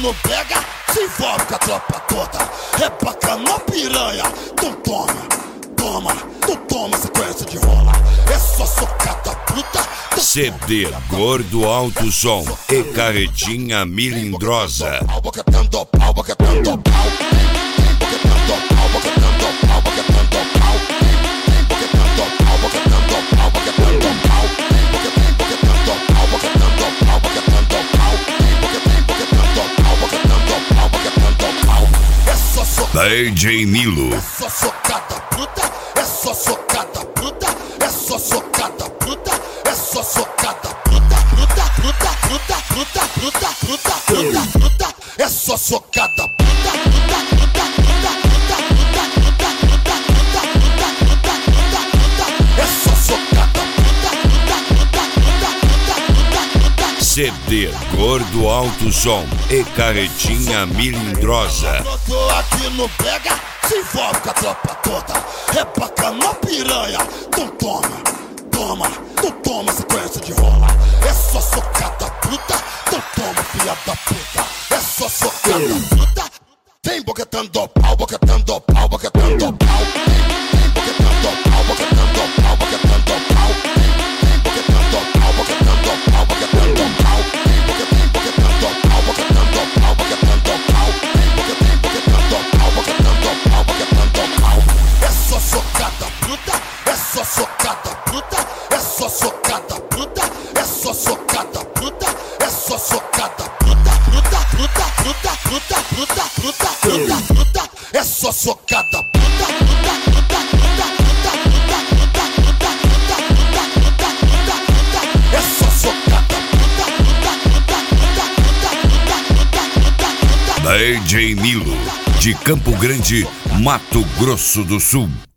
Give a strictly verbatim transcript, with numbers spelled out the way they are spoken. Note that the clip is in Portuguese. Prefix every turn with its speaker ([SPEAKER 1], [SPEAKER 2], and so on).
[SPEAKER 1] não pega, se envolve com a tropa toda. É bacana, piranha, então toma, toma, então toma sequência de rola. É só socada bruta.
[SPEAKER 2] C D Gordo Alto Som e Carretinha Milindrosa.
[SPEAKER 1] Boquetando pau, boquetando pau, boquetando pau, boquetando pau, boquetando pau, boquetando pau, boquetando pau, boquetando pau, boquetando pau, boquetando pau, boquetando pau, boquetando pau, boquetando pau, boquetando pau. É só socada.
[SPEAKER 2] D J Milo.
[SPEAKER 1] É só socada bruta, é só socada bruta, é só socada bruta, é só socada bruta, bruta, bruta, bruta, bruta, bruta, bruta, bruta, bruta, é só socada bruta, bruta, bruta, bruta, bruta, bruta, bruta, bruta, bruta, bruta, bruta, bruta, é só socada bruta, bruta, bruta, bruta, bruta, bruta, bruta.
[SPEAKER 2] C D Gordo Alto Som e Carretinha Milindrosa.
[SPEAKER 1] Brotou aqui no pega, se envolve com a tropa toda. É bacana, piranha, então toma, toma, então toma sequência de rola. É só socada bruta, então toma filha da puta. É só socada bruta. Vem boquetando pau, boquetando pau, boquetando pau, boquetando pau, boquetando pau, boquetando pau, boquetando pau, boquetando pau, boquetando pau, boquetando pau, boquetando pau, boquetando pau, boquetando pau, boquetando pau, boquetando pau. É só socada bruta, é só socada bruta, é só socada bruta, é só socada bruta, é só socada bruta, bruta, bruta, bruta, bruta, bruta, bruta, bruta, bruta, é só socada bruta, bruta, bruta, bruta, bruta, bruta, bruta, bruta, bruta, bruta, bruta, bruta, é só socada bruta, bruta, bruta, bruta, bruta, bruta, bruta, bruta, bruta.
[SPEAKER 2] D J Milo, de Campo Grande, Mato Grosso do Sul.